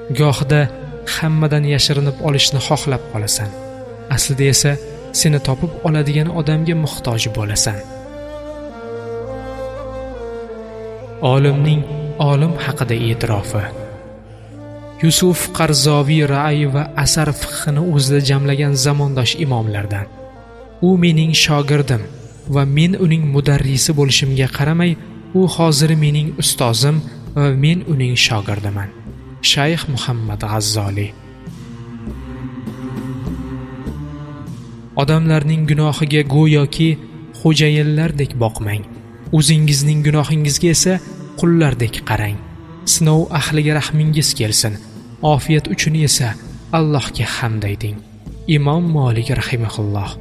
Gohida hammadan yashirinib olishni xohlab qolasan. Aslida esa seni topib oladigan odamga muhtoj bo'lasan. Olimning olim haqida e'tirofi. Yusuf Qarzoviy ra'y va asar fiqhini o'zida jamlagan zamondosh imomlardan. U mening shogirdim va men uning mudarrisi bo'lishimga qaramay, u hozir mening ustozim va men uning shogirdiman. Shayx Muhammad G'azzoli. Odamlarning gunohiga go'yoki xo'jayinlardek boqmang. O'zingizning gunohingizga esa qullardek qarang. Sinov ahliga rahmingiz kelsin. Ofiyat uchun esa Allohga hamd ayting. Imom Malik rahimahulloh.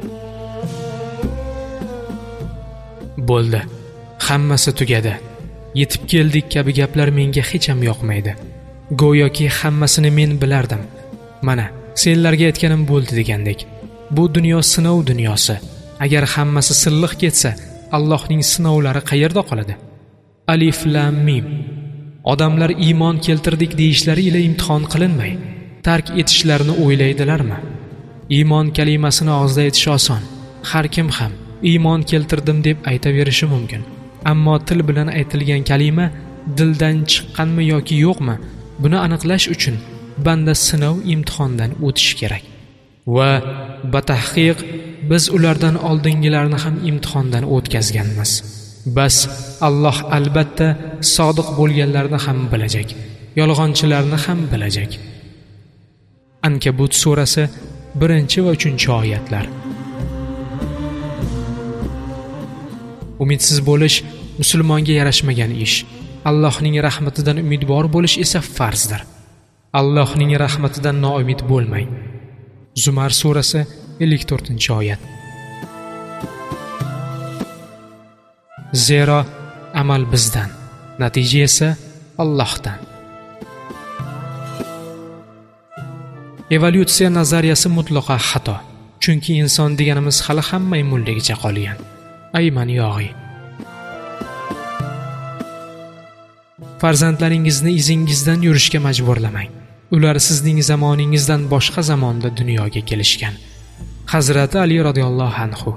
Bo'ldi. Hammasi tugadi. Yetib keldik kabi gaplar menga hech ham yoqmaydi. Go'yoki hammasini men bilardim. Mana, senlarga aytganim bo'ldi degandek. Bu dunyo sinov dunyosi. Agar hammasi silliq ketsa, Allohning sinovlari qayerda qoladi? Alif lam mim. Odamlar iymon keltirdik deyishlari ila imtihon qilinmay, tark etishlarini o'ylaydilarmi? Iymon kalimasini og'izda aytish oson. Har kim ham iymon keltirdim deb aytaverishi mumkin. Ammo til bilan aytilgan kalima dildan chiqqanmi yoki yo'qmi, buni aniqlash uchun banda sinov imtihondan o'tishi kerak. Va batahqiq biz ulardan oldingilarni ham imtihondan o'tkazganmiz. Bas Alloh albatta sodiq bo'lganlarni ham bilajak, yolg'onchilarni ham bilajak. Ankabut surasi 1 va 3 oyatlar. Umidsiz bo'lish musulmonga yarashmagan ish. Allohning rahmatidan umidvor bo'lish esa farzdir. Allohning rahmatidan noumid bo'lmang. Zumar surasi 54-oyat. Zero amal bizdan, natija esa Allohdan. Evolyutsiya nazariyasi mutlaqo xato. Chunki inson deganimiz hali ham maymunligicha qolgan. Ayman yog'i. Farzandlaringizni izingizdan yurishga majburlamang. Ular sizning zamoningizdan boshqa zamonda dunyoga kelishgan. Hazrati Ali radhiyallohu anhu.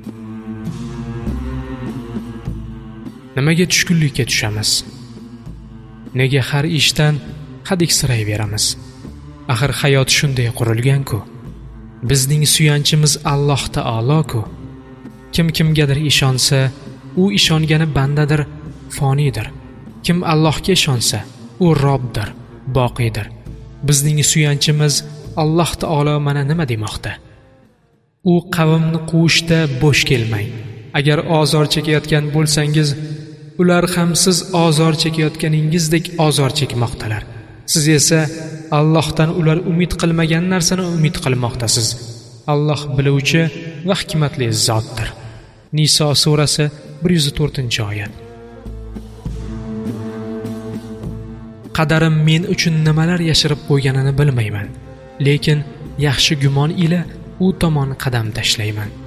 Nimaga tushkunlikka tushamiz? Nega har ishdan hadiksirayveramiz? Axir hayot shunday qurilgan-ku. Bizning suyanchimiz Alloh taolo-ku. Kim kimgadir ishonsa, u ishongani bandadir, foniydir. Kim Allohga ishonsa, u Robbdir, boqiydir. Bizning suyanchimiz Alloh taolo mana nima demoqda? U qavmni quvishda bo'sh kelmang. Agar ozor chekayotgan bo'lsangiz, ular ham siz ozor chekayotganingizdek ozor chekmoqdalar. Siz esa Allohdan ular umid qilmagan narsani umid qilmoqdasiz. Alloh biluvchi va hikmatli zotdir. Niso surasi 104-oyat. Qadarim men uchun nimalar yashirib qo'yganini bilmayman, lekin yaxshi gumon ila u tomon qadam tashlayman.